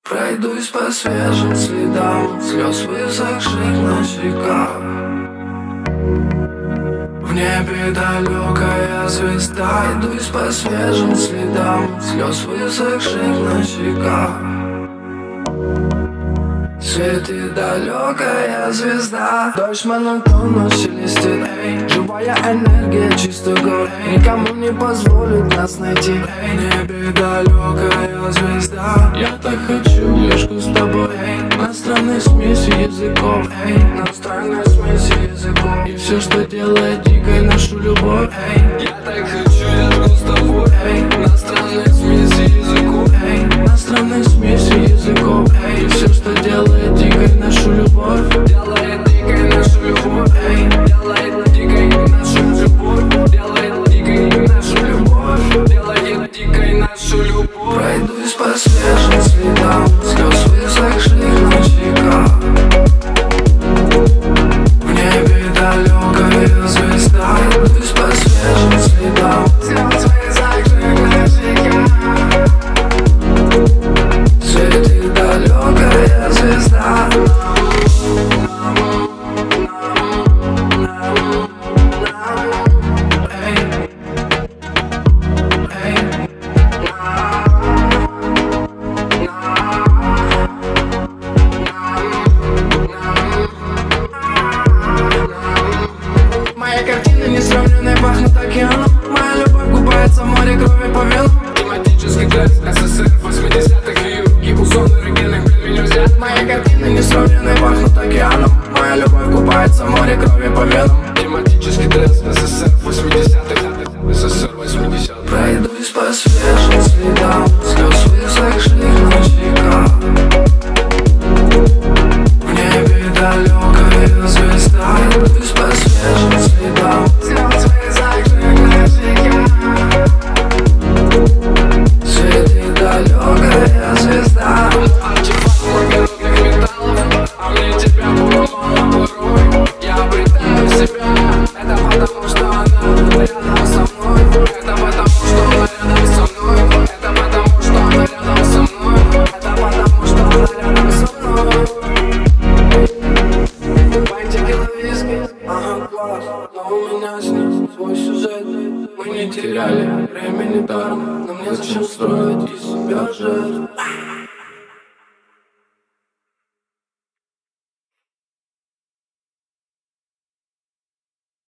Пройдусь по свежим следам слез высохших на щеках. В небе далекая звезда. Пройдусь по свежим следам слез высохших на щеках. Светит далекая звезда. Дождь монотонно шелестит. Живая энергия чистых гор. Никому не позволит нас найти. В небе далекая звезда. Я так хочу лишку с тобой. На странной смеси языков. На странной смеси языков. И все, что делает дикой нашу любовь. Я так хочу лишку с тобой. На странной смеси языков. На странной смеси языков. И все, что делает дикой нашу любовь. Делает дикой нашу любовь. Делает дикой нашу любовь. Делает дикой нашу любовь. Делает дикой нашу любовь. Пройдусь по свежим следам слез высохших на щеках. В небе далекая звезда. Пройдусь по свежим следам слез высохших на щеках. Светит далекая звезда. Моя картина несравненная пахнет океаном. Моя любовь купается в море крови по венам. Тематический трек СССР 80-х и узон оригинальных племен нельзя. Моя картина несравненная пахнет океаном. Моя любовь купается в море крови по венам. Тематический трек СССР 80-х СССР 80-х. Пройдусь по свежим следам слез высохших на щеках. В небе далекая звезда. Пройдусь по свежим следам слез высохших на щеках. Светит далекая звезда. Артефакт магнитных металлов, а мне тебя было мало порой. Я обретаю себя, это потому что она рядом со мной. Это потому что она рядом со мной. Это потому что она рядом со мной. Это потому что она рядом со мной. Бантики на виски, ага, класс. Но у меня с ним свой сюжет. Мы не теряли времени даром. Но мне зачем строить из себя жертв?